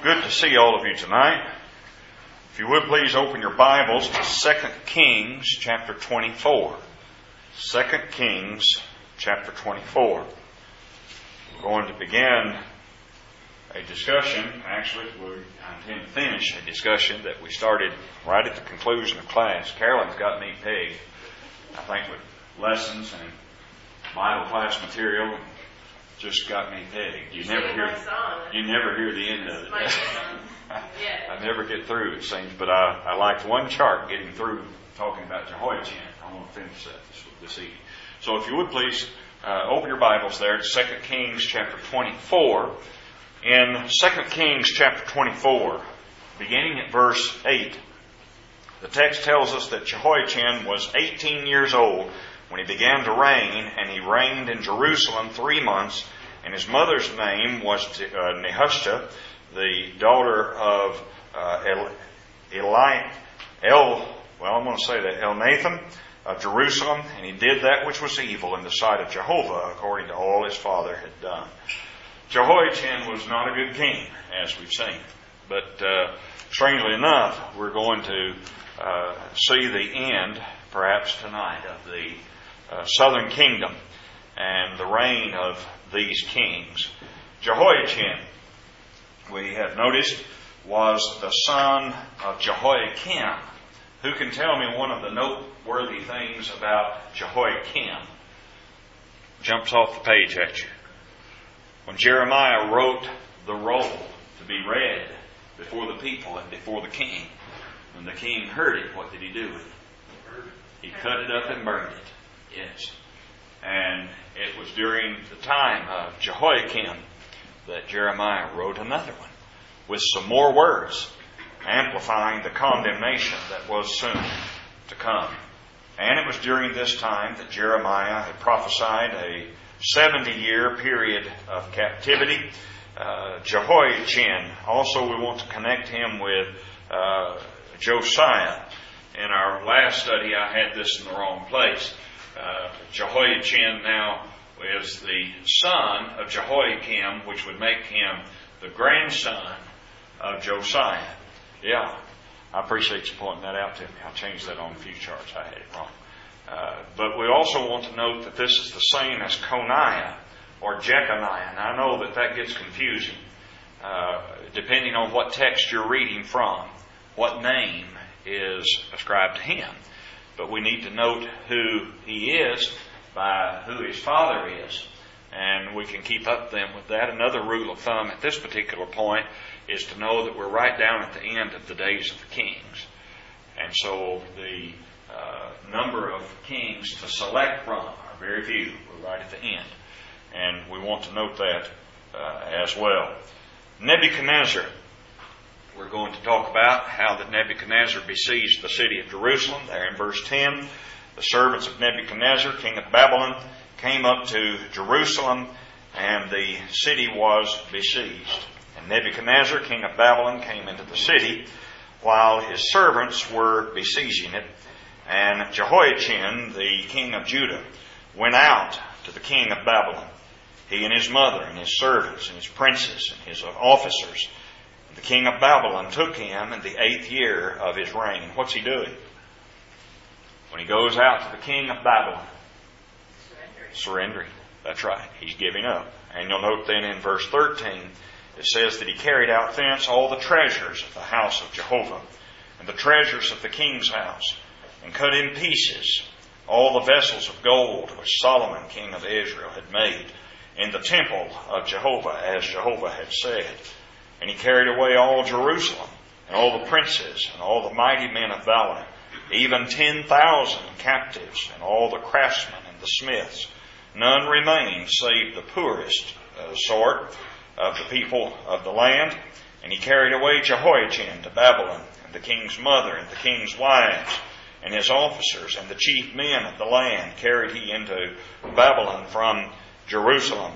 Good to see all of you tonight. If you would please open your Bibles to 2 Kings chapter 24. 2 Kings chapter 24. We're going to begin a discussion. Actually, I intend to finish a discussion that we started right at the conclusion of class. Carolyn's got me pegged, I think, with lessons and Bible class material. Just got me pegged. You never hear the end of it. I never get through, it seems, but I liked one chart getting through talking about Jehoiachin. I want to finish that this evening. So if you would please open your Bibles there to 2 Kings chapter 24. In 2 Kings chapter 24, beginning at verse 8, the text tells us that Jehoiachin was 18 years old when he began to reign, and he reigned in Jerusalem 3 months, and his mother's name was Nehushta, the daughter of Elnathan of Jerusalem, and he did that which was evil in the sight of Jehovah, according to all his father had done. Jehoiachin was not a good king, as we've seen, but strangely enough, we're going to see the end, perhaps tonight, of the southern kingdom and the reign of these kings. Jehoiachin, we have noticed, was the son of Jehoiakim. Who can tell me one of the noteworthy things about Jehoiakim? Jumps off the page at you. When Jeremiah wrote the roll to be read before the people and before the king, when the king heard it, what did he do with it? He cut it up and burned it. Yes. And it was during the time of Jehoiakim that Jeremiah wrote another one with some more words, amplifying the condemnation that was soon to come. And it was during this time that Jeremiah had prophesied a 70-year period of captivity. Jehoiachin, also we want to connect him with Josiah. In our last study, I had this in the wrong place. Jehoiachin now is the son of Jehoiakim, which would make him the grandson of Josiah. Yeah, I appreciate you pointing that out to me. I'll change that on a few charts. I had it wrong. But we also want to note that this is the same as Coniah or Jeconiah. And I know that gets confusing depending on what text you're reading from, what name is ascribed to him. But we need to note who he is by who his father is. And we can keep up then with that. Another rule of thumb at this particular point is to know that we're right down at the end of the days of the kings. And so the number of kings to select from are very few. We're right at the end. And we want to note that as well. Nebuchadnezzar. We're going to talk about how that Nebuchadnezzar besieged the city of Jerusalem. There in verse 10, the servants of Nebuchadnezzar, king of Babylon, came up to Jerusalem, and the city was besieged. And Nebuchadnezzar, king of Babylon, came into the city while his servants were besieging it. And Jehoiachin, the king of Judah, went out to the king of Babylon, he and his mother and his servants and his princes and his officers. The king of Babylon took him in the 8th year of his reign. What's he doing? When he goes out to the king of Babylon? Surrendering. That's right. He's giving up. And you'll note then in verse 13, it says that he carried out thence all the treasures of the house of Jehovah and the treasures of the king's house, and cut in pieces all the vessels of gold which Solomon, king of Israel, had made in the temple of Jehovah, as Jehovah had said. And he carried away all Jerusalem, and all the princes, and all the mighty men of valor, even 10,000 captives, and all the craftsmen and the smiths. None remained save the poorest sort of the people of the land. And he carried away Jehoiachin to Babylon, and the king's mother, and the king's wives, and his officers, and the chief men of the land carried he into Babylon from Jerusalem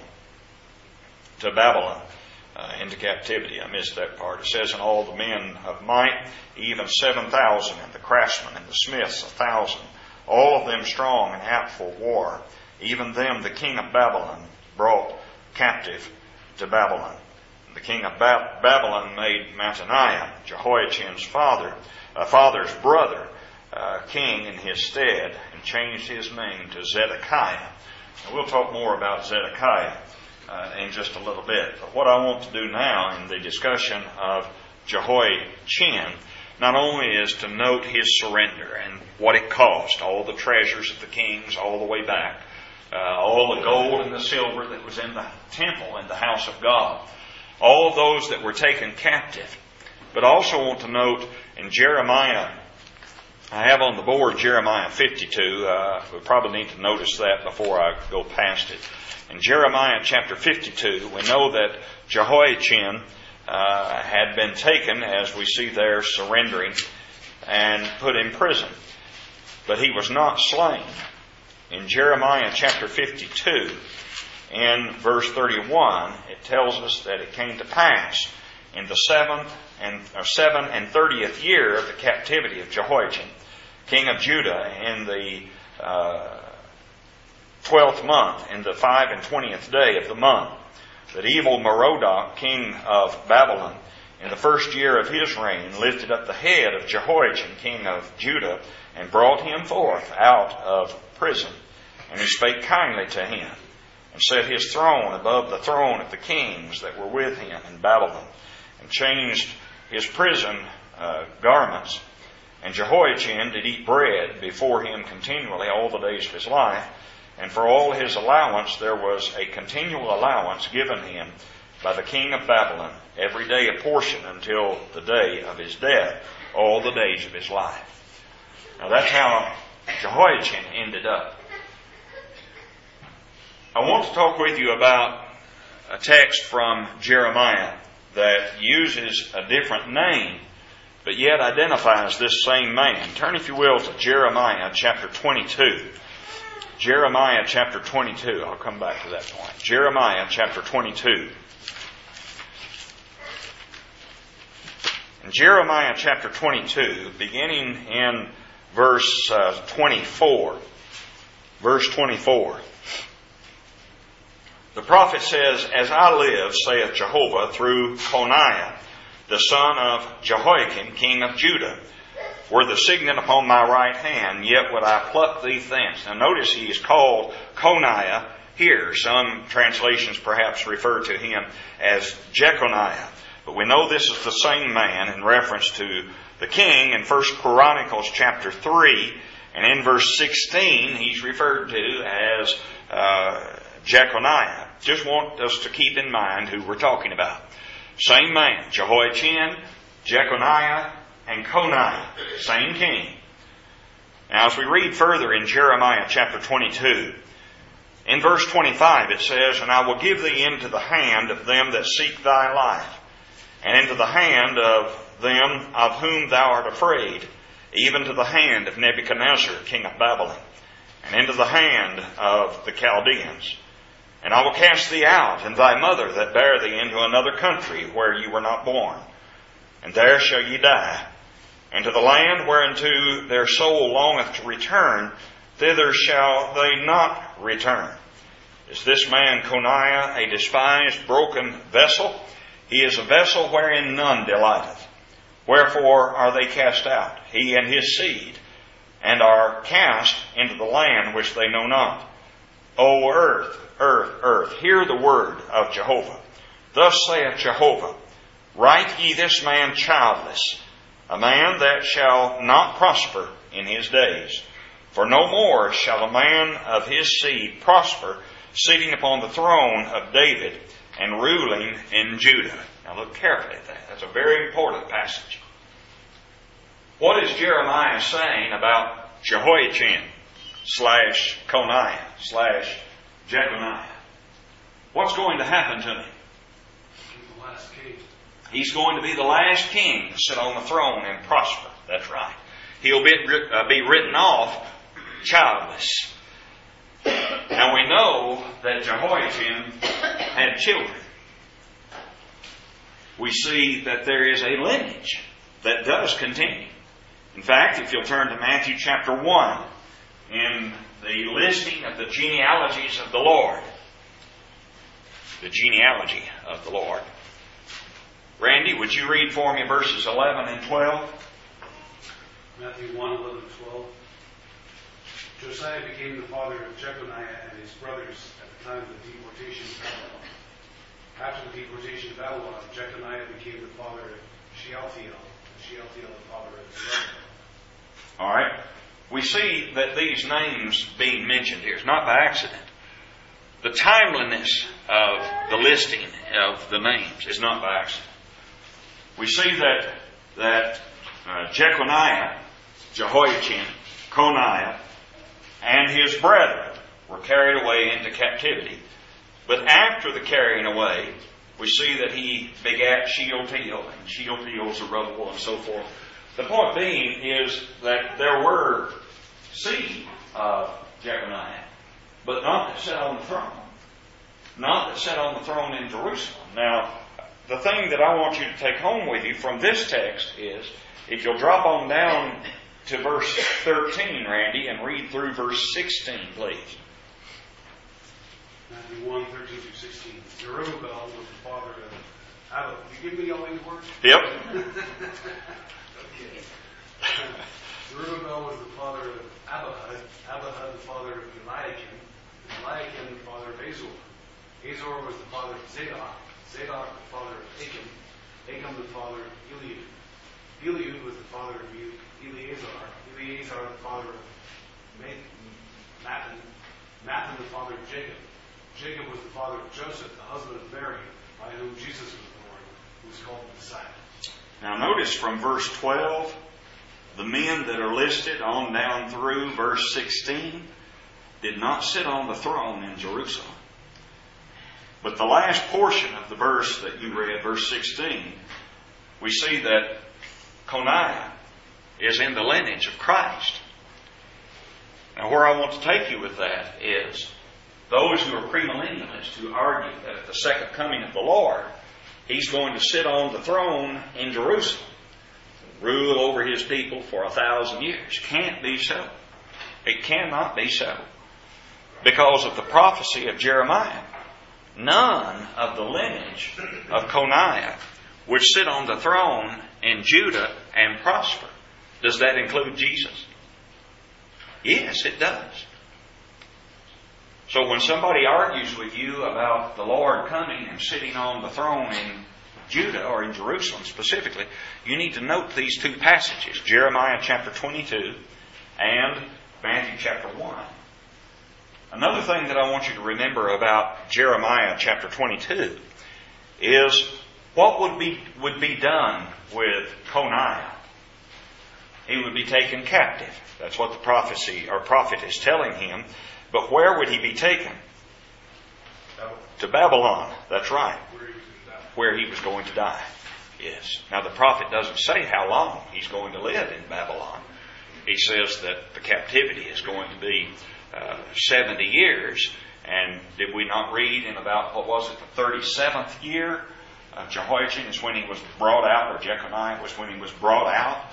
to Babylon. Into captivity. I missed that part. It says, and all the men of might, even 7,000, and the craftsmen and the smiths 1,000, all of them strong and apt for war. Even them the king of Babylon brought captive to Babylon. The king of Babylon made Mattaniah, Jehoiachin's father's brother, king in his stead, and changed his name to Zedekiah. And we'll talk more about Zedekiah in just a little bit. But what I want to do now in the discussion of Jehoiachin not only is to note his surrender and what it cost, all the treasures of the kings all the way back, all the gold and the silver that was in the temple and the house of God, all of those that were taken captive. But also want to note in Jeremiah, I have on the board Jeremiah 52. We probably need to notice that before I go past it. In Jeremiah chapter 52, we know that Jehoiachin had been taken, as we see there, surrendering, and put in prison. But he was not slain. In Jeremiah chapter 52, in verse 31, it tells us that it came to pass in the 7 and 30th year of the captivity of Jehoiachin, king of Judah, in the 12th month, in the 25th day of the month, that evil Merodach, king of Babylon, in the first year of his reign, lifted up the head of Jehoiachin, king of Judah, and brought him forth out of prison. And he spake kindly to him, and set his throne above the throne of the kings that were with him in Babylon, and changed his prison garments. And Jehoiachin did eat bread before him continually all the days of his life, and for all his allowance there was a continual allowance given him by the king of Babylon, every day a portion until the day of his death, all the days of his life. Now that's how Jehoiachin ended up. I want to talk with you about a text from Jeremiah that uses a different name, but yet identifies this same man. Turn, if you will, to Jeremiah chapter 22. Jeremiah chapter 22. I'll come back to that point. Jeremiah chapter 22. In Jeremiah chapter 22, beginning in verse 24. Verse 24. The prophet says, As I live, saith Jehovah, through Coniah, the son of Jehoiakim, king of Judah, were the signet upon my right hand, yet would I pluck thee thence. Now notice he is called Coniah here. Some translations perhaps refer to him as Jeconiah. But we know this is the same man in reference to the king in 1 Chronicles chapter 3. And in verse 16 he's referred to as Jeconiah. Just want us to keep in mind who we're talking about. Same man, Jehoiachin, Jeconiah, and Coniah, same king. Now as we read further in Jeremiah chapter 22, in verse 25 it says, And I will give thee into the hand of them that seek thy life, and into the hand of them of whom thou art afraid, even to the hand of Nebuchadnezzar, king of Babylon, and into the hand of the Chaldeans. And I will cast thee out, and thy mother that bare thee, into another country where ye were not born. And there shall ye die. And to the land whereunto their soul longeth to return, thither shall they not return. Is this man Coniah a despised, broken vessel? He is a vessel wherein none delighteth. Wherefore are they cast out, he and his seed, and are cast into the land which they know not. O earth, earth, earth, hear the word of Jehovah. Thus saith Jehovah, Write ye this man childless, a man that shall not prosper in his days. For no more shall a man of his seed prosper, sitting upon the throne of David and ruling in Judah. Now look carefully at that. That's a very important passage. What is Jeremiah saying about Jehoiachin / Coniah / Jeconiah? What's going to happen to him? He's the last king. He's going to be the last king to sit on the throne and prosper. That's right. He'll be written off childless. Now we know that Jehoiachin had children. We see that there is a lineage that does continue. In fact, if you'll turn to Matthew chapter 1, in the listing of the genealogies of the Lord, the genealogy of the Lord, would you read for me verses 11 and 12? Matthew 1, 11, 12. Josiah became the father of Jeconiah and his brothers at the time of the deportation of Babylon. After the deportation of Babylon, Jeconiah became the father of Shealtiel, and Shealtiel the father of Zerubbabel. All right. We see that these names being mentioned here is not by accident. The timeliness of the listing of the names is not by accident. We see that Jeconiah, Jehoiachin, Coniah, and his brethren were carried away into captivity. But after the carrying away, we see that he begat Shealtiel, and Shealtiel, Zerubbabel, and so forth. The point being is that there were seed of Jeconiah, but not that sat on the throne. Not that sat on the throne in Jerusalem. Now, the thing that I want you to take home with you from this text is, if you'll drop on down to verse 13, Randy, and read through verse 16, please. Matthew 1, 13 through 16. Zerubbabel was the father of Abba. You give me all these words? Yep. Okay. Zerubbabel was the father of Abihud. Abihud the father of Eliakim. Eliakim the father of Azor. Azor was the father of Zadok. Zadok the father of Achim. Achim the father of Eliud. Eliud was the father of Eleazar. Eleazar the father of Mathan. Mathan the father of Jacob. Jacob was the father of Joseph, the husband of Mary, by whom Jesus was born, who was called the Messiah. Now notice from verse 12, the men that are listed on down through verse 16 did not sit on the throne in Jerusalem. But the last portion of the verse that you read, verse 16, we see that Coniah is in the lineage of Christ. Now where I want to take you with that is those who are premillennialists who argue that at the second coming of the Lord, He's going to sit on the throne in Jerusalem, rule over His people for 1,000 years. Can't be so. It cannot be so. Because of the prophecy of Jeremiah, none of the lineage of Coniah would sit on the throne in Judah and prosper. Does that include Jesus? Yes, it does. So when somebody argues with you about the Lord coming and sitting on the throne in Judah or in Jerusalem specifically, you need to note these two passages, Jeremiah chapter 22 and Matthew chapter 1. Another thing that I want you to remember about Jeremiah chapter 22 is what would be done with Coniah. He would be taken captive. That's what the prophecy or prophet is telling him. But where would he be taken? To Babylon. That's right. Where he was going to die. Yes. Now the prophet doesn't say how long he's going to live in Babylon. He says that the captivity is going to be 70 years. And did we not read in about, the 37th year of Jehoiachin is when he was brought out, or Jeconiah was when he was brought out,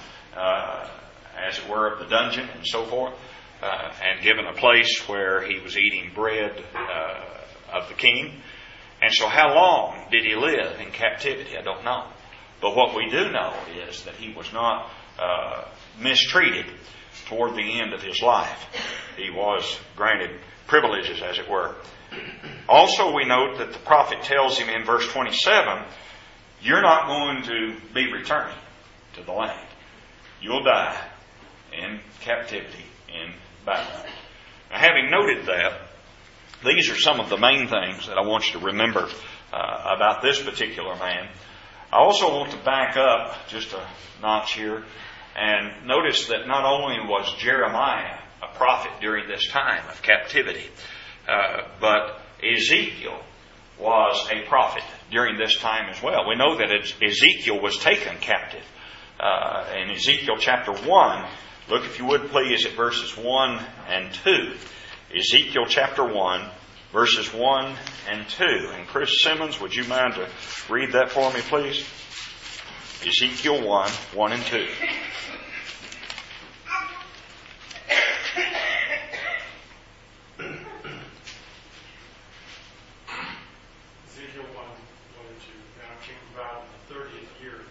as it were, of the dungeon and so forth. And given a place where he was eating bread of the king. And so how long did he live in captivity? I don't know. But what we do know is that he was not mistreated toward the end of his life. He was granted privileges, as it were. Also, we note that the prophet tells him in verse 27, you're not going to be returning to the land. You'll die in captivity in Babylon. Now, having noted that, these are some of the main things that I want you to remember about this particular man. I also want to back up just a notch here and notice that not only was Jeremiah a prophet during this time of captivity, but Ezekiel was a prophet during this time as well. We know that Ezekiel was taken captive. In Ezekiel chapter 1, look if you would please at verses 1 and 2. Ezekiel chapter 1, verses 1 and 2. And Chris Simmons, would you mind to read that for me, please? Ezekiel 1, 1 and 2. Ezekiel 1, 1 and 2. Now it came about in the 30th year of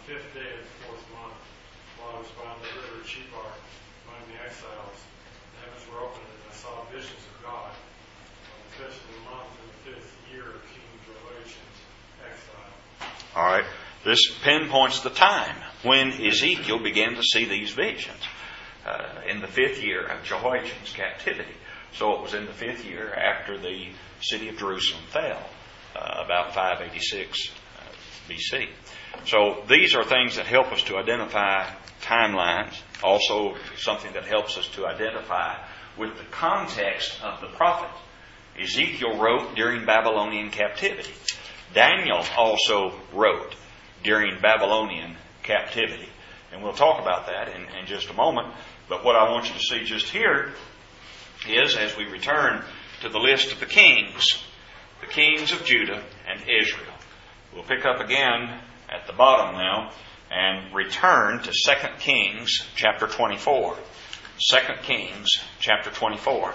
5th day of the 4th month, while I was by the river Chebar among the exiles, the heavens were opened, and I saw visions of God. On the 5th of the month in the 5th year of King Jehoiachin's exile. All right. This pinpoints the time when Ezekiel began to see these visions. In the 5th year of Jehoiachin's captivity. So it was in the 5th year after the city of Jerusalem fell, about 586 BC. So these are things that help us to identify timelines. Also something that helps us to identify with the context of the prophet. Ezekiel wrote during Babylonian captivity. Daniel also wrote during Babylonian captivity. And we'll talk about that in just a moment. But what I want you to see just here is, as we return to the list of the kings of Judah and Israel. We'll pick up again at the bottom now and return to 2 Kings chapter 24. 2 Kings chapter 24.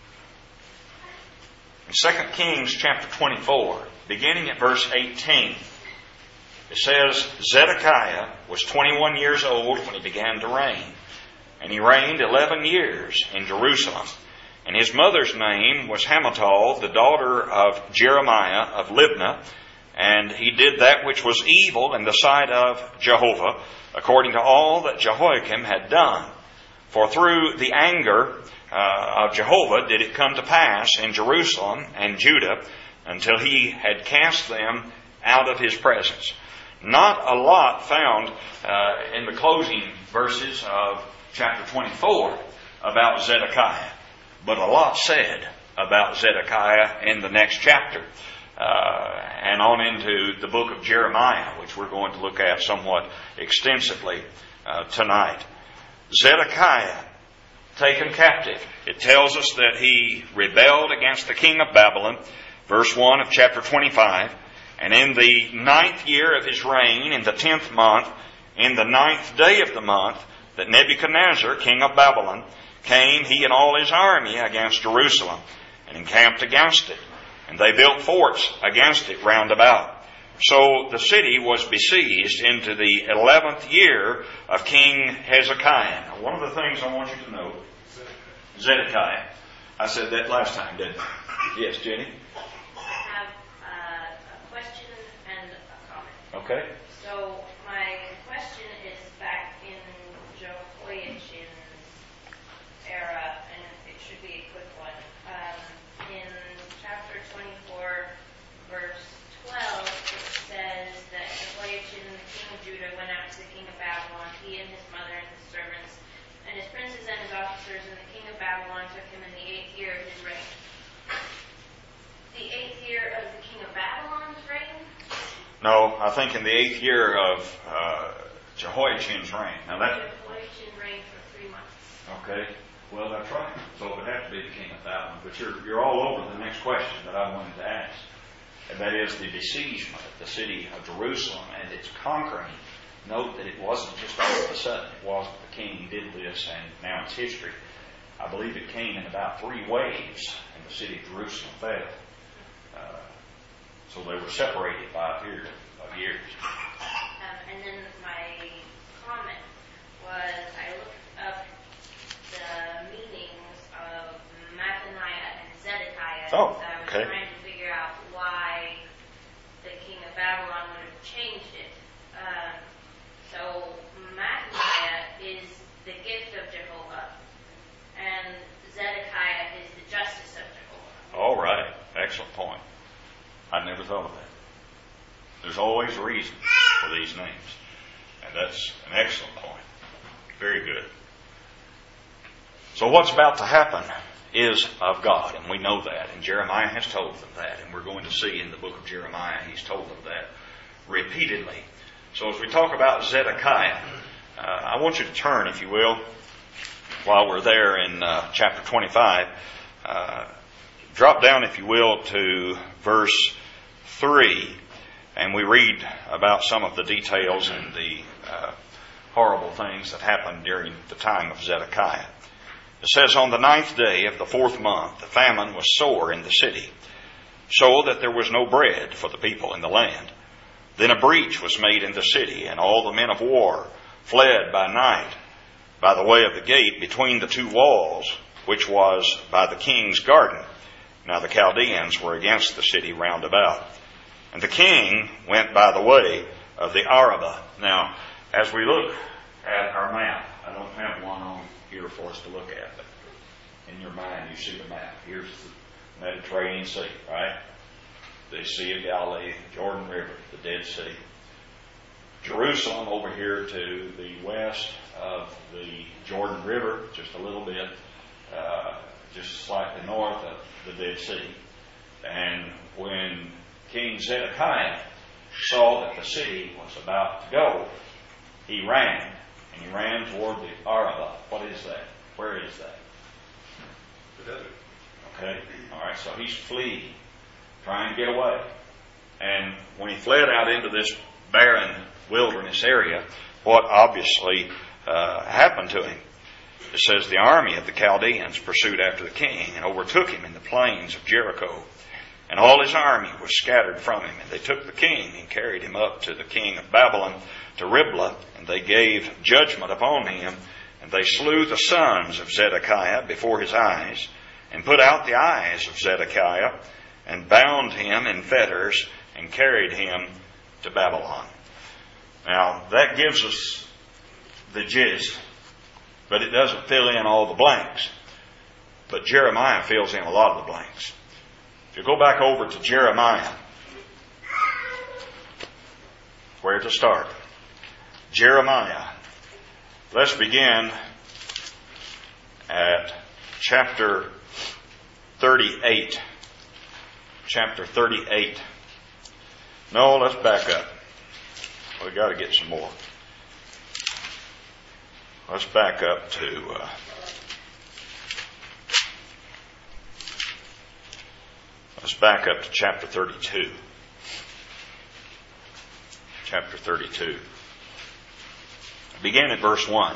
In 2 Kings chapter 24, beginning at verse 18, it says, Zedekiah was 21 years old when he began to reign. And he reigned 11 years in Jerusalem. And his mother's name was Hamutal, the daughter of Jeremiah of Libnah. And he did that which was evil in the sight of Jehovah, according to all that Jehoiakim had done. For through the anger of Jehovah did it come to pass in Jerusalem and Judah, until he had cast them out of his presence. Not a lot found in the closing verses of chapter 24 about Zedekiah, but a lot said about Zedekiah in the next chapter and on into the book of Jeremiah, which we're going to look at somewhat extensively tonight. Zedekiah taken captive. It tells us that he rebelled against the king of Babylon, verse 1 of chapter 25, and in the 9th year of his reign, in the 10th month, in the 9th day of the month, that Nebuchadnezzar, king of Babylon, came, he and all his army, against Jerusalem, and encamped against it. And they built forts against it round about. So the city was besieged into the 11th year of King Hezekiah. Now, one of the things I want you to know, Zedekiah. I said that last time, didn't I? Yes, Jenny? I have a question and a comment. Okay. So my question is back in Jehoiachin's era, and it should be a quick one. In chapter 24, verse 12, it says that Jehoiachin, the king of Judah, went out to the king of Babylon, he and his mother and his servants, and his princes and his officers, and the king of Babylon took him in the 8th year of his reign. The 8th year of the king of Babylon's reign? No, I think in the 8th year of Jehoiachin's reign. Now that Jehoiachin reigned for 3 months. Okay. Well, that's right. So it would have to be the king of Babylon. But you're all over the next question that I wanted to ask. And that is the besiegement of the city of Jerusalem and its conquering. Note that it wasn't just all of a sudden. It wasn't the king did this and now it's history. I believe it came in about 3 waves and the city of Jerusalem fell. So they were separated by a period of years. And then my comment was I looked up the meanings of Mathaniah and Zedekiah. Oh, I was okay. trying to figure out why the king of Babylon would have changed it. So Mathaniah is the gift of Jehovah, and Zedekiah is the justice of Jehovah. All right. Excellent point. I never thought of that. There's always a reason for these names. And that's an excellent point. Very good. So what's about to happen is of God, and we know that. And Jeremiah has told them that. And we're going to see in the book of Jeremiah, he's told them that repeatedly. So as we talk about Zedekiah, I want you to turn, if you will, while we're there in chapter 25, drop down, if you will, to verse 3, and we read about some of the details and the horrible things that happened during the time of Zedekiah. It says, on the 9th day of the 4th month, the famine was sore in the city, so that there was no bread for the people in the land. Then a breach was made in the city, and all the men of war fled by night by the way of the gate between the two walls, which was by the king's garden. Now the Chaldeans were against the city round about. And the king went by the way of the Arabah. Now, as we look at our map, I don't have one on here for us to look at, but in your mind you see the map. Here's the Mediterranean Sea, right? The Sea of Galilee, Jordan River, the Dead Sea. Jerusalem over here to the west of the Jordan River, just a little bit, just slightly north of the Dead Sea. And when King Zedekiah saw that the city was about to go, he ran, and he ran toward the Arabah. What is that? Where is that? The desert. Okay, all right, so he's fleeing, trying to get away. And when he fled out into this barren wilderness area, what obviously happened to him? It says the army of the Chaldeans pursued after the king and overtook him in the plains of Jericho. And all his army was scattered from him. And they took the king and carried him up to the king of Babylon, to Riblah, and they gave judgment upon him. And they slew the sons of Zedekiah before his eyes, and put out the eyes of Zedekiah, and bound him in fetters, and carried him to Babylon. Now, that gives us the gist, but it doesn't fill in all the blanks. But Jeremiah fills in a lot of the blanks. If you go back over to Jeremiah, where to start? Jeremiah. Let's begin at chapter 38. Chapter 38. No, let's back up. We've got to get some more. Let's back up to chapter 32. Chapter 32. Begin at verse 1.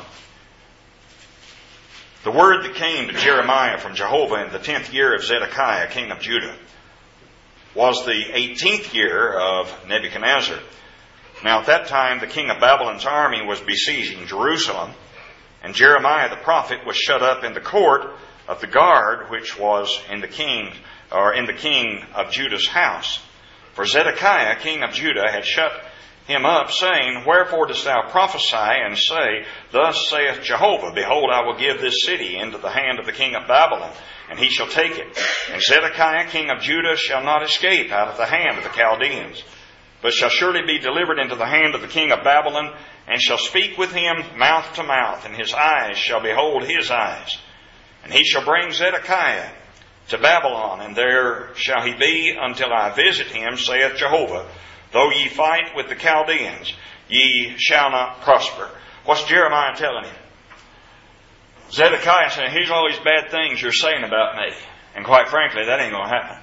The word that came to Jeremiah from Jehovah in the 10th year of Zedekiah, king of Judah, was the 18th year of Nebuchadnezzar. Now at that time the king of Babylon's army was besieging Jerusalem, and Jeremiah the prophet was shut up in the court of the guard which was in the king of Judah's house. For Zedekiah, king of Judah, had shut him up, saying, Wherefore dost thou prophesy and say, Thus saith Jehovah, Behold, I will give this city into the hand of the king of Babylon, and he shall take it. And Zedekiah, king of Judah, shall not escape out of the hand of the Chaldeans, but shall surely be delivered into the hand of the king of Babylon, and shall speak with him mouth to mouth, and his eyes shall behold his eyes. And he shall bring Zedekiah to Babylon, and there shall he be until I visit him, saith Jehovah. Though ye fight with the Chaldeans, ye shall not prosper. What's Jeremiah telling him? Zedekiah saying, here's all these bad things you're saying about me. And quite frankly, that ain't going to happen.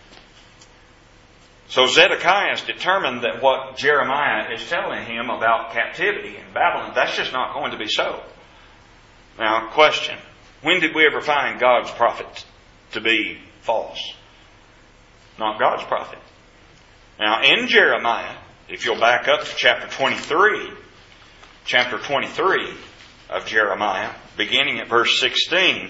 So Zedekiah is determined that what Jeremiah is telling him about captivity in Babylon, that's just not going to be so. Now, question. When did we ever find God's prophet to be false? Not God's prophet. Now, in Jeremiah, if you'll back up to chapter 23 of Jeremiah, beginning at verse 16,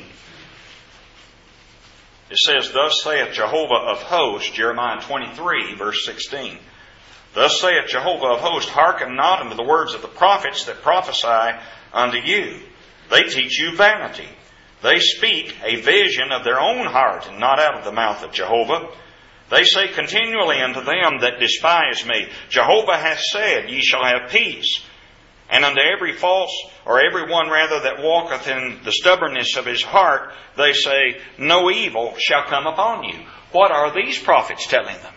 it says, Thus saith Jehovah of hosts, Jeremiah 23, verse 16. Thus saith Jehovah of hosts, Hearken not unto the words of the prophets that prophesy unto you. They teach you vanity. They speak a vision of their own heart, and not out of the mouth of Jehovah. They say continually unto them that despise me, Jehovah hath said, Ye shall have peace. And unto every one that walketh in the stubbornness of his heart, they say, No evil shall come upon you. What are these prophets telling them?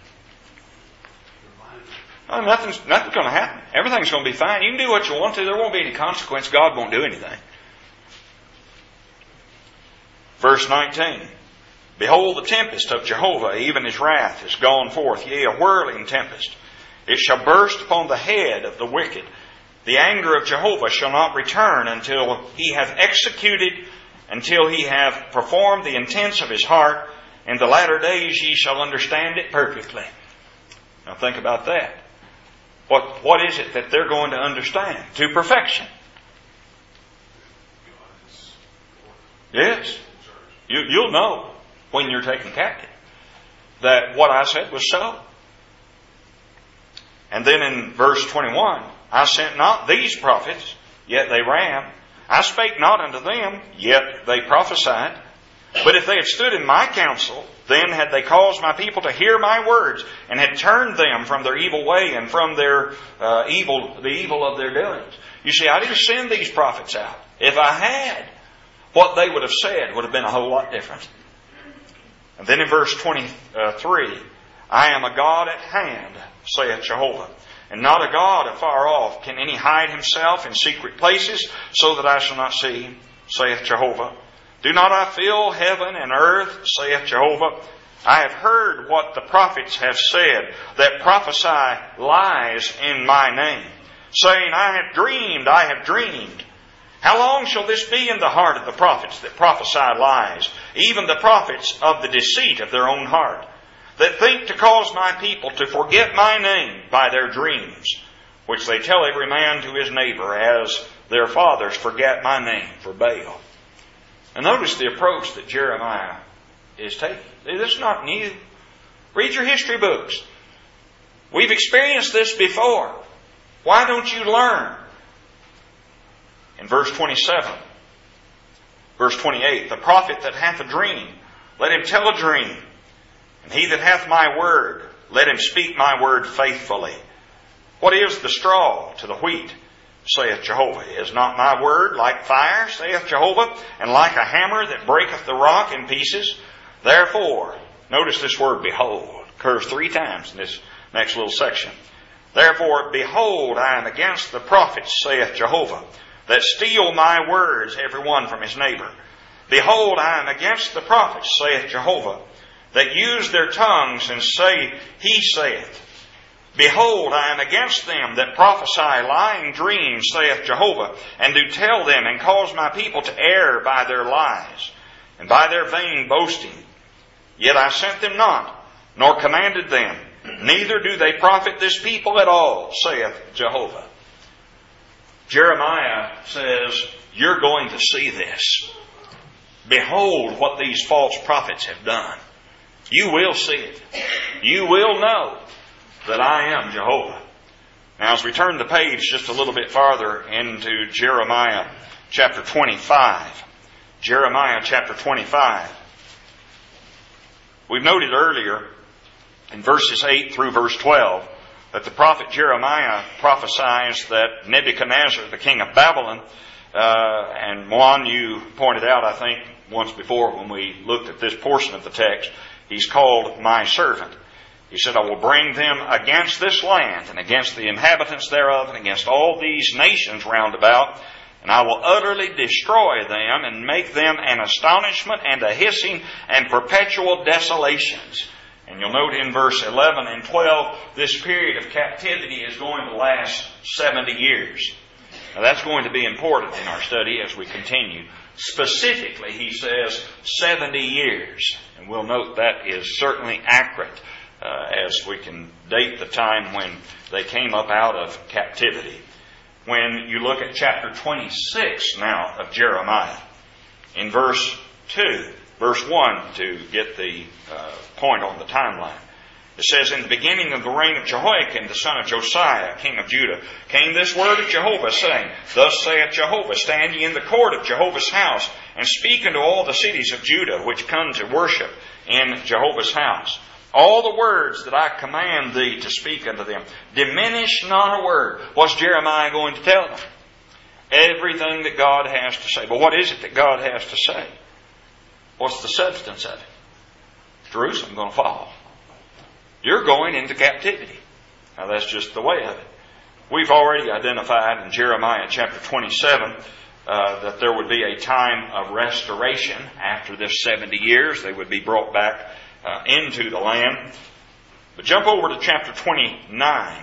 Well, nothing's going to happen. Everything's going to be fine. You can do what you want to. There won't be any consequence. God won't do anything. Verse 19. Behold, the tempest of Jehovah, even his wrath, is gone forth, yea, a whirling tempest. It shall burst upon the head of the wicked. The anger of Jehovah shall not return until he have performed the intents of his heart. In the latter days ye shall understand it perfectly. Now think about that. What is it that they're going to understand? To perfection. Yes. You'll know when you're taken captive that what I said was so. And then in verse 21, I sent not these prophets, yet they ran. I spake not unto them, yet they prophesied. But if they had stood in my counsel, then had they caused my people to hear my words, and had turned them from their evil way and from their the evil of their doings. You see, I didn't send these prophets out. If I had, what they would have said would have been a whole lot different. And then in verse 23, I am a God at hand, saith Jehovah, and not a God afar off. Can any hide himself in secret places, so that I shall not see, saith Jehovah? Do not I fill heaven and earth, saith Jehovah? I have heard what the prophets have said, that prophesy lies in my name, saying, I have dreamed, I have dreamed. How long shall this be in the heart of the prophets that prophesy lies, even the prophets of the deceit of their own heart, that think to cause my people to forget my name by their dreams, which they tell every man to his neighbor, as their fathers forget my name for Baal. And notice the approach that Jeremiah is taking. This is not new. Read your history books. We've experienced this before. Why don't you learn? In verse 27, verse 28, the prophet that hath a dream, let him tell a dream. And he that hath my word, let him speak my word faithfully. What is the straw to the wheat, saith Jehovah? Is not my word like fire, saith Jehovah, and like a hammer that breaketh the rock in pieces? Therefore, notice this word behold, occurs 3 times in this next little section. Therefore, behold, I am against the prophets, saith Jehovah, that steal my words, every one from his neighbor. Behold, I am against the prophets, saith Jehovah, that use their tongues and say, He saith. Behold, I am against them that prophesy lying dreams, saith Jehovah, and do tell them, and cause my people to err by their lies, and by their vain boasting. Yet I sent them not, nor commanded them, neither do they profit this people at all, saith Jehovah. Jeremiah says, you're going to see this. Behold what these false prophets have done. You will see it. You will know that I am Jehovah. Now as we turn the page just a little bit farther into Jeremiah chapter 25. Jeremiah chapter 25. We've noted earlier in verses 8 through verse 12 that the prophet Jeremiah prophesies that Nebuchadnezzar, the king of Babylon, and one you pointed out, I think, once before when we looked at this portion of the text, he's called my servant. He said, I will bring them against this land and against the inhabitants thereof and against all these nations round about, and I will utterly destroy them and make them an astonishment and a hissing and perpetual desolations. And you'll note in verse 11 and 12, this period of captivity is going to last 70 years. Now that's going to be important in our study as we continue. Specifically, he says 70 years. And we'll note that is certainly accurate as we can date the time when they came up out of captivity. When you look at chapter 26 now of Jeremiah, in verse 2, verse 1 to get the point on the timeline. It says, in the beginning of the reign of Jehoiakim, the son of Josiah, king of Judah, came this word of Jehovah, saying, Thus saith Jehovah, stand ye in the court of Jehovah's house, and speak unto all the cities of Judah, which come to worship in Jehovah's house. All the words that I command thee to speak unto them, diminish not a word. What's Jeremiah going to tell them? Everything that God has to say. But what is it that God has to say? What's the substance of it? Jerusalem's going to fall. You're going into captivity. Now that's just the way of it. We've already identified in Jeremiah chapter 27 that there would be a time of restoration after this 70 years. They would be brought back into the land. But jump over to chapter 29,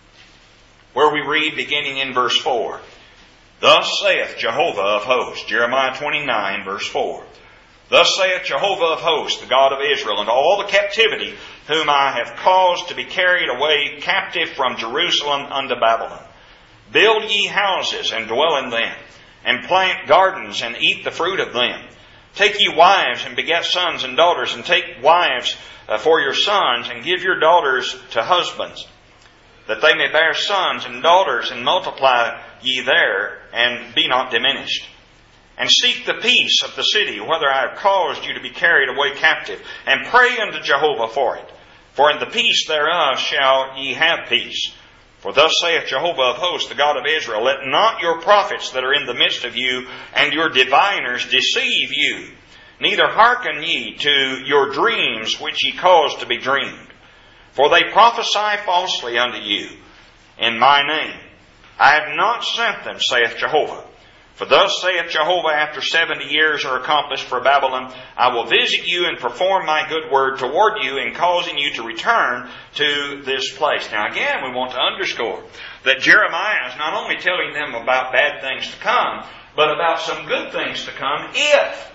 where we read beginning in verse 4. Thus saith Jehovah of hosts, Jeremiah 29 verse 4. Thus saith Jehovah of hosts, the God of Israel, unto all the captivity whom I have caused to be carried away captive from Jerusalem unto Babylon. Build ye houses, and dwell in them, and plant gardens, and eat the fruit of them. Take ye wives, and beget sons and daughters, and take wives for your sons, and give your daughters to husbands, that they may bear sons and daughters, and multiply ye there, and be not diminished. And seek the peace of the city, whether I have caused you to be carried away captive, and pray unto Jehovah for it. For in the peace thereof shall ye have peace. For thus saith Jehovah of hosts, the God of Israel, let not your prophets that are in the midst of you, and your diviners deceive you. Neither hearken ye to your dreams which ye cause to be dreamed. For they prophesy falsely unto you in my name. I have not sent them, saith Jehovah. For thus saith Jehovah, after 70 years are accomplished for Babylon, I will visit you and perform my good word toward you in causing you to return to this place. Now again, we want to underscore that Jeremiah is not only telling them about bad things to come, but about some good things to come if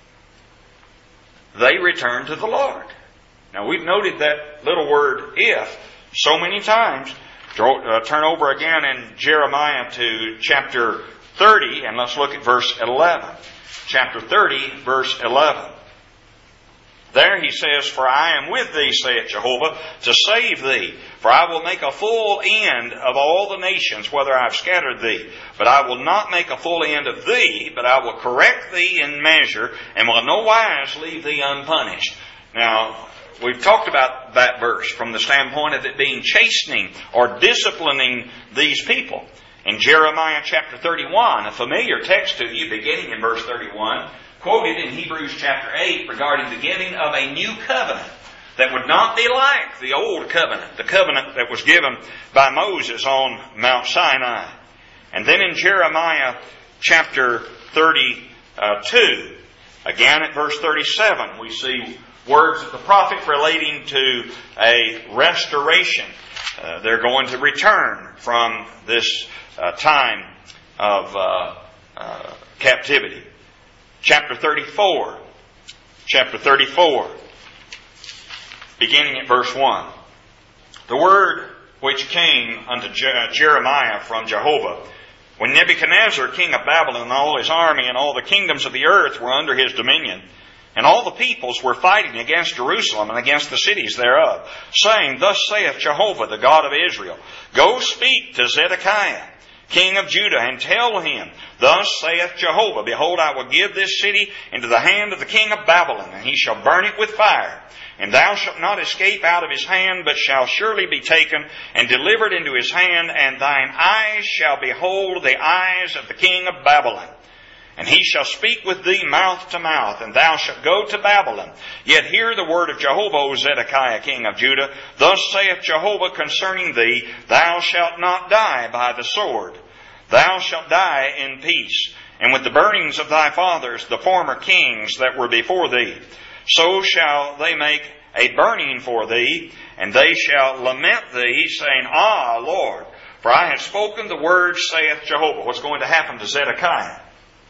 they return to the Lord. Now we've noted that little word if so many times. Turn over again in Jeremiah to chapter 30, and let's look at verse 11. Chapter 30, verse 11. There he says, For I am with thee, saith Jehovah, to save thee. For I will make a full end of all the nations, whether I have scattered thee. But I will not make a full end of thee, but I will correct thee in measure, and will in no wise leave thee unpunished. Now, we've talked about that verse from the standpoint of it being chastening or disciplining these people. In Jeremiah chapter 31, a familiar text to you beginning in verse 31, quoted in Hebrews chapter 8 regarding the giving of a new covenant that would not be like the old covenant, the covenant that was given by Moses on Mount Sinai. And then in Jeremiah chapter 32, again at verse 37, we see words of the prophet relating to a restoration. They're going to return from this time of captivity. Chapter 34, beginning at verse 1. The word which came unto Jeremiah from Jehovah, when Nebuchadnezzar, king of Babylon, and all his army and all the kingdoms of the earth were under his dominion, and all the peoples were fighting against Jerusalem and against the cities thereof, saying, Thus saith Jehovah, the God of Israel, Go speak to Zedekiah, king of Judah, and tell him, Thus saith Jehovah, Behold, I will give this city into the hand of the king of Babylon, and he shall burn it with fire. And thou shalt not escape out of his hand, but shalt surely be taken and delivered into his hand, and thine eyes shall behold the eyes of the king of Babylon. And he shall speak with thee mouth to mouth, and thou shalt go to Babylon. Yet hear the word of Jehovah, O Zedekiah, king of Judah. Thus saith Jehovah concerning thee, Thou shalt not die by the sword. Thou shalt die in peace, and with the burnings of thy fathers, the former kings that were before thee. So shall they make a burning for thee, and they shall lament thee, saying, Ah, Lord, for I have spoken the words, saith Jehovah. What's going to happen to Zedekiah?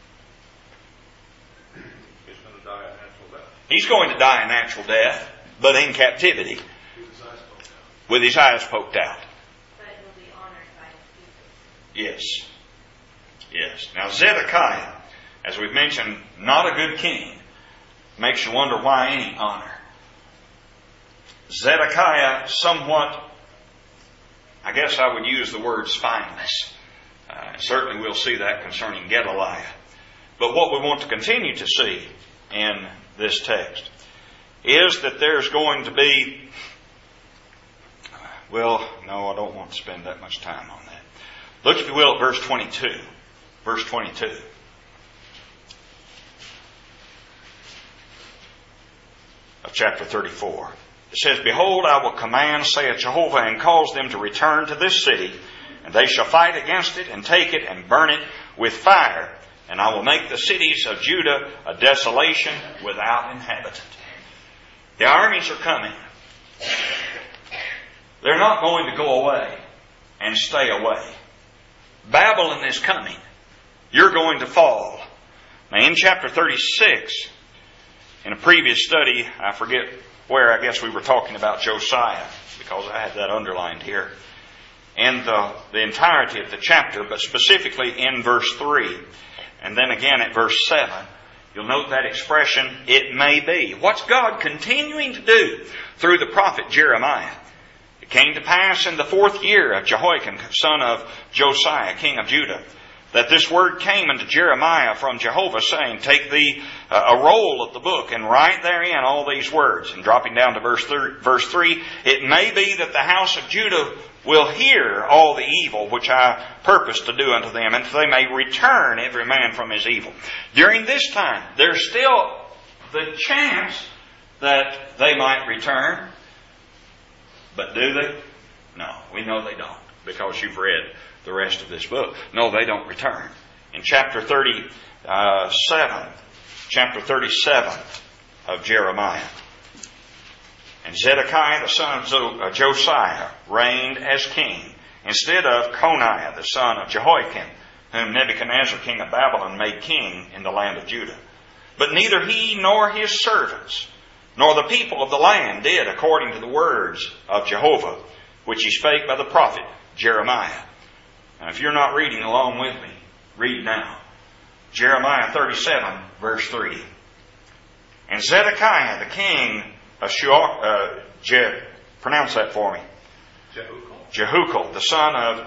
He's going to die a natural death, but in captivity, with his eyes poked out. But he'll be honored by his people. Yes. Yes. Now Zedekiah, as we've mentioned, not a good king. Makes you wonder why any honor. Zedekiah somewhat, I guess I would use the word spineless. Certainly we'll see that concerning Gedaliah. But what we want to continue to see in this text is that there's going to be, well, no, I don't want to spend that much time on that. Look, if you will, at verse 22. Verse 22. Of chapter 34. It says, Behold, I will command, saith Jehovah, and cause them to return to this city, and they shall fight against it, and take it, and burn it with fire. And I will make the cities of Judah a desolation without inhabitant. The armies are coming. They're not going to go away and stay away. Babylon is coming. You're going to fall. Now in chapter 36, in a previous study, I forget where I guess we were talking about Josiah, because I had that underlined here, in the entirety of the chapter, but specifically in verse 3, and then again at verse 7, you'll note that expression, it may be. What's God continuing to do through the prophet Jeremiah? It came to pass in the 4th year of Jehoiakim, son of Josiah, king of Judah, that this word came unto Jeremiah from Jehovah, saying, take thee a roll of the book, and write therein all these words. And dropping down to verse 3, it may be that the house of Judah will hear all the evil which I purpose to do unto them, and they may return every man from his evil. During this time, there's still the chance that they might return. But do they? No, we know they don't, because you've read the rest of this book. No, they don't return. In chapter 37 of Jeremiah, and Zedekiah the son of Josiah reigned as king, instead of Coniah the son of Jehoiakim, whom Nebuchadnezzar king of Babylon made king in the land of Judah. But neither he nor his servants, nor the people of the land did according to the words of Jehovah, which he spake by the prophet Jeremiah. Now, if you're not reading along with me, read now. Jeremiah 37, verse 3. And Zedekiah, the king of pronounce that for me. Jehukal, the son of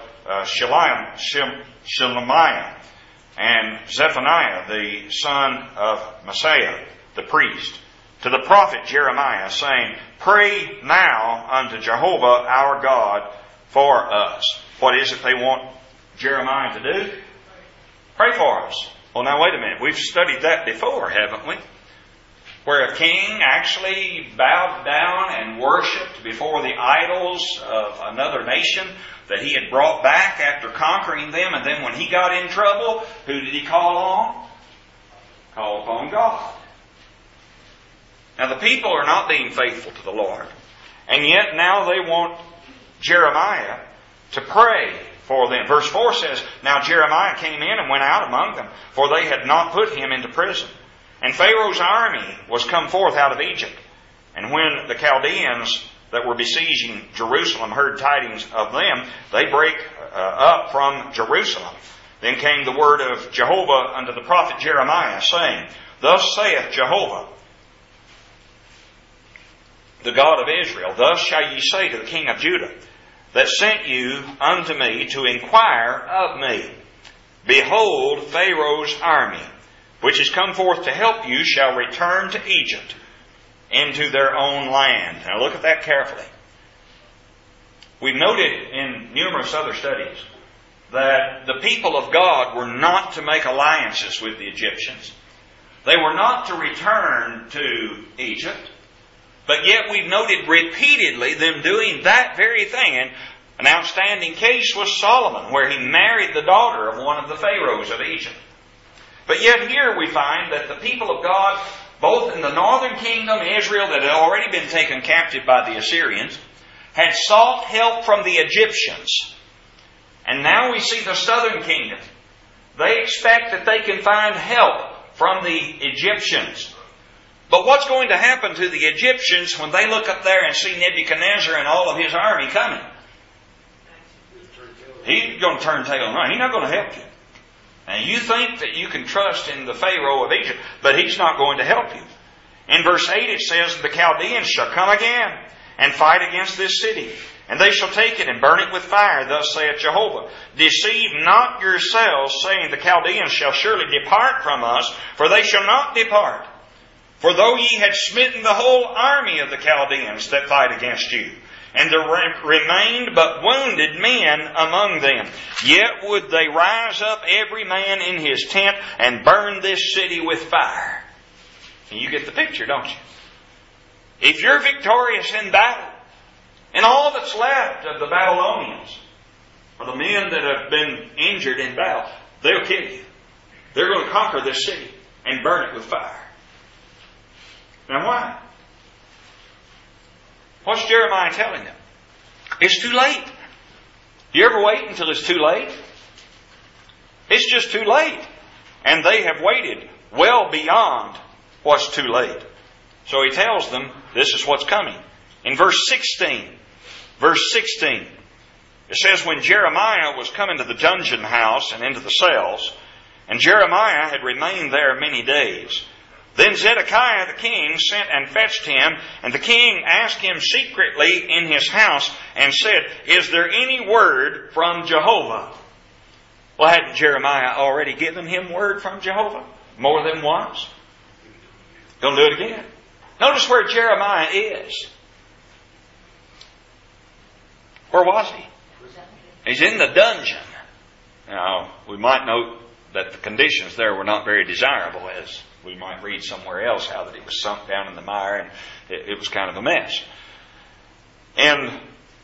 Shelemiah, and Zephaniah, the son of Maaseiah, the priest, to the prophet Jeremiah, saying, pray now unto Jehovah our God for us. What is it they want Jeremiah to do? Pray for us. Well, now wait a minute. We've studied that before, haven't we? Where a king actually bowed down and worshipped before the idols of another nation that he had brought back after conquering them, and then when he got in trouble, who did he call on? Call upon God. Now the people are not being faithful to the Lord, and yet now they want Jeremiah to pray for them. Verse 4 says, now Jeremiah came in and went out among them, for they had not put him into prison. And Pharaoh's army was come forth out of Egypt. And when the Chaldeans that were besieging Jerusalem heard tidings of them, they brake up from Jerusalem. Then came the word of Jehovah unto the prophet Jeremiah, saying, thus saith Jehovah, the God of Israel, thus shall ye say to the king of Judah, that sent you unto me to inquire of me, behold, Pharaoh's army, which is come forth to help you, shall return to Egypt, into their own land. Now look at that carefully. We've noted in numerous other studies that the people of God were not to make alliances with the Egyptians. They were not to return to Egypt. But yet we've noted repeatedly them doing that very thing. And an outstanding case was Solomon, where he married the daughter of one of the pharaohs of Egypt. But yet here we find that the people of God, both in the northern kingdom, Israel, that had already been taken captive by the Assyrians, had sought help from the Egyptians. And now we see the southern kingdom. They expect that they can find help from the Egyptians. But what's going to happen to the Egyptians when they look up there and see Nebuchadnezzar and all of his army coming? He's going to turn tail and run. He's not going to help you. And you think that you can trust in the Pharaoh of Egypt, but he's not going to help you. In verse 8 it says, the Chaldeans shall come again and fight against this city, and they shall take it and burn it with fire. Thus saith Jehovah, deceive not yourselves, saying, the Chaldeans shall surely depart from us, for they shall not depart. For though ye had smitten the whole army of the Chaldeans that fight against you, and there remained but wounded men among them, yet would they rise up every man in his tent and burn this city with fire. And you get the picture, don't you? If you're victorious in battle, and all that's left of the Babylonians, or the men that have been injured in battle, they'll kill you. They're going to conquer this city and burn it with fire. Now why? What's Jeremiah telling them? It's too late. You ever wait until it's too late? It's just too late. And they have waited well beyond what's too late. So he tells them, this is what's coming. In verse 16, it says, when Jeremiah was come into the dungeon house and into the cells, and Jeremiah had remained there many days, then Zedekiah the king sent and fetched him, and the king asked him secretly in his house, and said, is there any word from Jehovah? Well, hadn't Jeremiah already given him word from Jehovah? More than once? Going to do it again. Notice where Jeremiah is. Where was he? He's in the dungeon. Now, we might note that the conditions there were not very desirable, as we might read somewhere else how that he was sunk down in the mire, and it was kind of a mess. In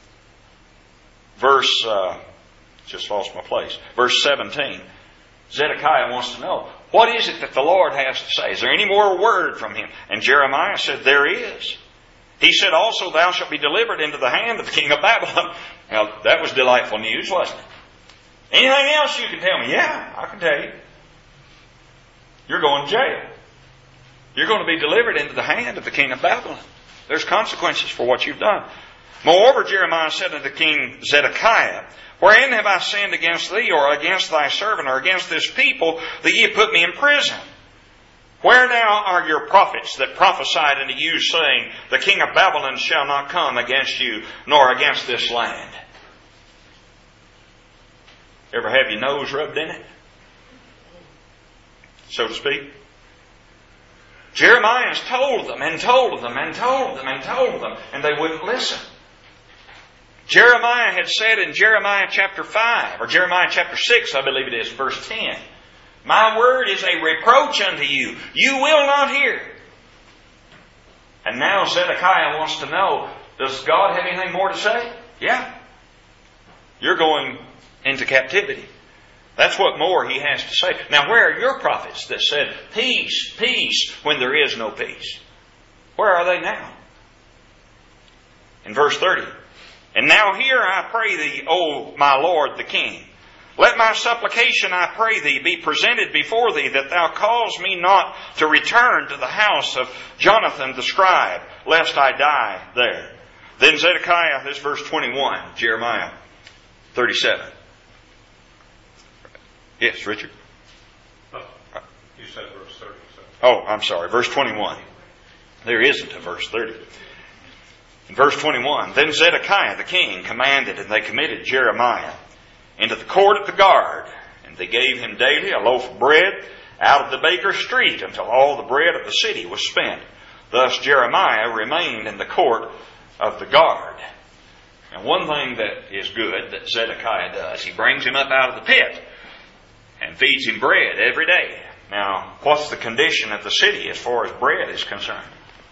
verse, just lost my place, verse 17, Zedekiah wants to know, what is it that the Lord has to say? Is there any more word from him? And Jeremiah said, there is. He said, also thou shalt be delivered into the hand of the king of Babylon. Now, that was delightful news, wasn't it? Anything else you can tell me? Yeah, I can tell you. You're going to jail. You're going to be delivered into the hand of the king of Babylon. There's consequences for what you've done. Moreover, Jeremiah said unto King Zedekiah, wherein have I sinned against thee, or against thy servant, or against this people, that ye put me in prison? Where now are your prophets that prophesied unto you, saying, the king of Babylon shall not come against you, nor against this land? Ever have your nose rubbed in it? So to speak. Jeremiah has told them, and told them, and told them, and told them, and they wouldn't listen. Jeremiah had said in Jeremiah chapter 5, or Jeremiah chapter 6, I believe it is, verse 10, my word is a reproach unto you. You will not hear. And now Zedekiah wants to know, does God have anything more to say? Yeah. You're going into captivity. That's what more he has to say. Now, where are your prophets that said, peace, peace, when there is no peace? Where are they now? In verse 30, and now here I pray thee, O my Lord the king, let my supplication, I pray thee, be presented before thee, that thou cause me not to return to the house of Jonathan the scribe, lest I die there. Then Zedekiah, this verse 21, Jeremiah 37. Yes, Richard? You said verse 30. So. Oh, I'm sorry. Verse 21. There isn't a verse 30. In verse 21, then Zedekiah the king commanded, and they committed Jeremiah into the court of the guard, and they gave him daily a loaf of bread out of the baker's street until all the bread of the city was spent. Thus Jeremiah remained in the court of the guard. Now, one thing that is good that Zedekiah does, he brings him up out of the pit and feeds him bread every day. Now, what's the condition of the city as far as bread is concerned?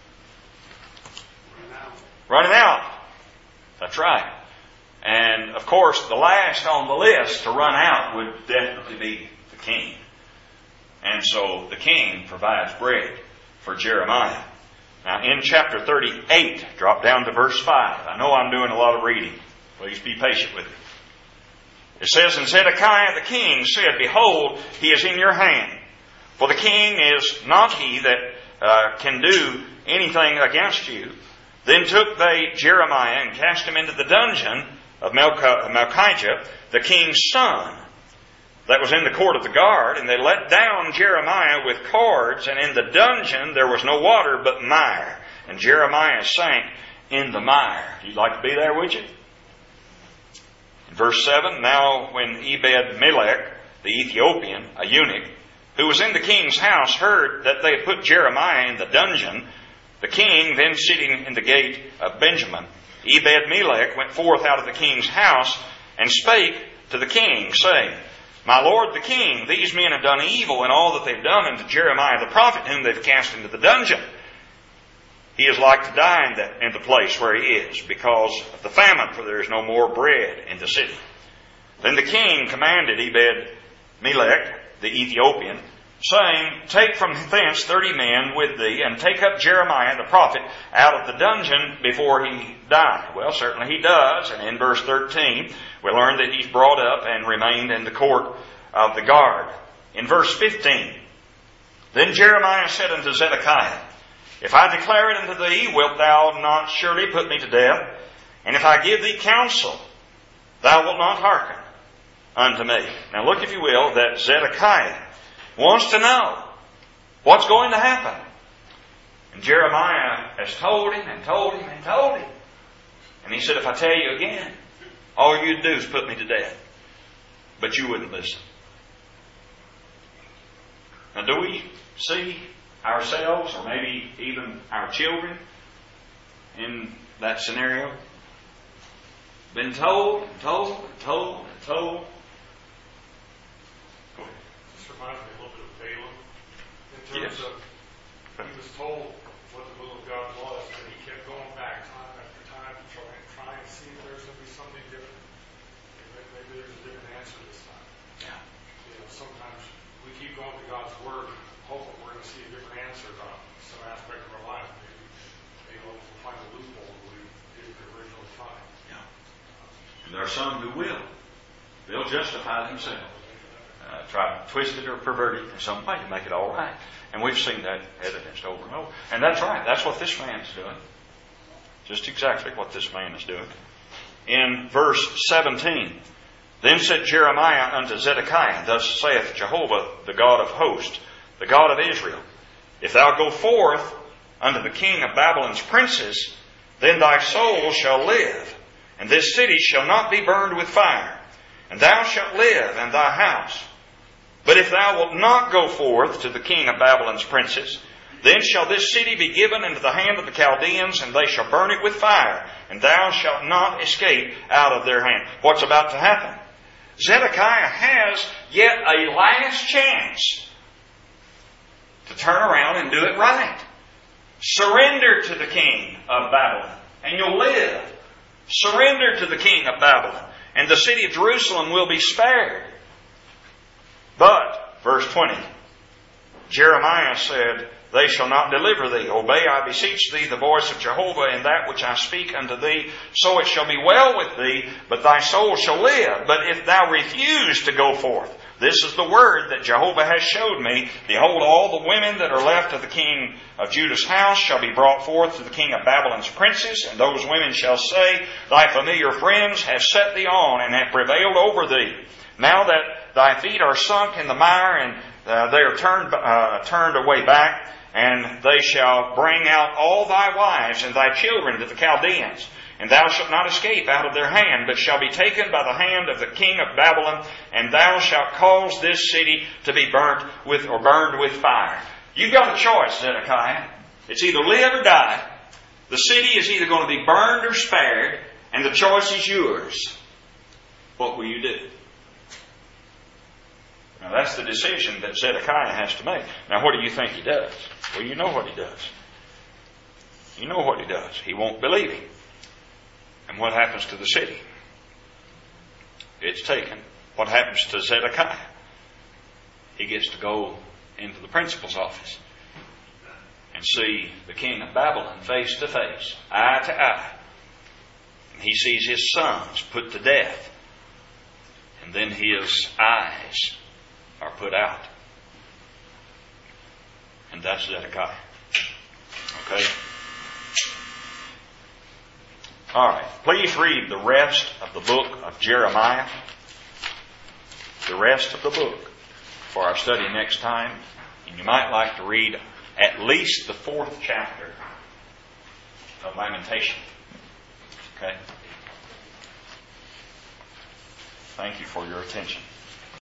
Running out. That's right. And, of course, the last on the list to run out would definitely be the king. And so the king provides bread for Jeremiah. Now, in chapter 38, drop down to verse 5. I know I'm doing a lot of reading. Please be patient with me. It says, and Zedekiah the king said, behold, he is in your hand. For the king is not he that can do anything against you. Then took they Jeremiah and cast him into the dungeon of Malchijah, the king's son, that was in the court of the guard, and they let down Jeremiah with cords, and in the dungeon there was no water but mire, and Jeremiah sank in the mire. You'd like to be there, would you? In verse 7, now when Ebed-Melech, the Ethiopian, a eunuch, who was in the king's house, heard that they had put Jeremiah in the dungeon, the king, then sitting in the gate of Benjamin, Ebed-Melech went forth out of the king's house and spake to the king, saying, my lord the king, these men have done evil in all that they've done unto Jeremiah the prophet, whom they've cast into the dungeon. He is like to die in the place where he is, because of the famine, for there is no more bread in the city. Then the king commanded Ebed-Melech, the Ethiopian, saying, take from thence 30 men with thee, and take up Jeremiah the prophet out of the dungeon before he die. Well, certainly he does, and in verse 13, we learn that he's brought up and remained in the court of the guard. In verse 15, then Jeremiah said unto Zedekiah, If I declare it unto thee, wilt thou not surely put me to death? And if I give thee counsel, thou wilt not hearken unto me. Now look, if you will, that Zedekiah wants to know what's going to happen. And Jeremiah has told him and told him and told him. And he said, if I tell you again, all you'd do is put me to death. But you wouldn't listen. Now do we see ourselves, or maybe even our children, in that scenario? Been told and told and told and told. Go ahead. This reminds me a little bit of Balaam in terms of he was told what the will of God was, but he kept going back time after time to try and see if there's going to be something different. Maybe there's a different answer this time. Yeah. Sometimes we keep going to God's Word, hoping we're going to see a different answer about some aspect of our life. Maybe we'll find a loophole that we didn't originally find. Yeah. And there are some who will. They'll justify themselves. Try to twist it or pervert it in some way to make it all right. And we've seen that evidenced over and over. And that's right. That's what this man is doing. Just exactly what this man is doing. In verse 17, then said Jeremiah unto Zedekiah, thus saith Jehovah, the God of hosts, the God of Israel, if thou go forth unto the king of Babylon's princes, then thy soul shall live, and this city shall not be burned with fire, and thou shalt live and thy house. But if thou wilt not go forth to the king of Babylon's princes, then shall this city be given into the hand of the Chaldeans, and they shall burn it with fire, and thou shalt not escape out of their hand. What's about to happen? Zedekiah has yet a last chance to turn around and do it right. Surrender to the king of Babylon, and you'll live. Surrender to the king of Babylon, and the city of Jerusalem will be spared. But, verse 20, Jeremiah said, they shall not deliver thee. Obey, I beseech thee, the voice of Jehovah in that which I speak unto thee. So it shall be well with thee, but thy soul shall live. But if thou refuse to go forth, this is the word that Jehovah has showed me. Behold, all the women that are left of the king of Judah's house shall be brought forth to the king of Babylon's princes. And those women shall say, thy familiar friends have set thee on and have prevailed over thee. Now that thy feet are sunk in the mire, and they are turned away back, and they shall bring out all thy wives and thy children to the Chaldeans. And thou shalt not escape out of their hand, but shall be taken by the hand of the king of Babylon, and thou shalt cause this city to be burned with fire. You've got a choice, Zedekiah. It's either live or die. The city is either going to be burned or spared, and the choice is yours. What will you do? Now that's the decision that Zedekiah has to make. Now what do you think he does? Well, you know what he does. You know what he does. He won't believe him. And what happens to the city? It's taken. What happens to Zedekiah? He gets to go into the principal's office and see the king of Babylon face to face, eye to eye. And he sees his sons put to death. And then his eyes are put out. And that's Zedekiah. Okay? Alright, please read the rest of the book of Jeremiah. The rest of the book for our study next time. And you might like to read at least the 4th chapter of Lamentation. Okay? Thank you for your attention.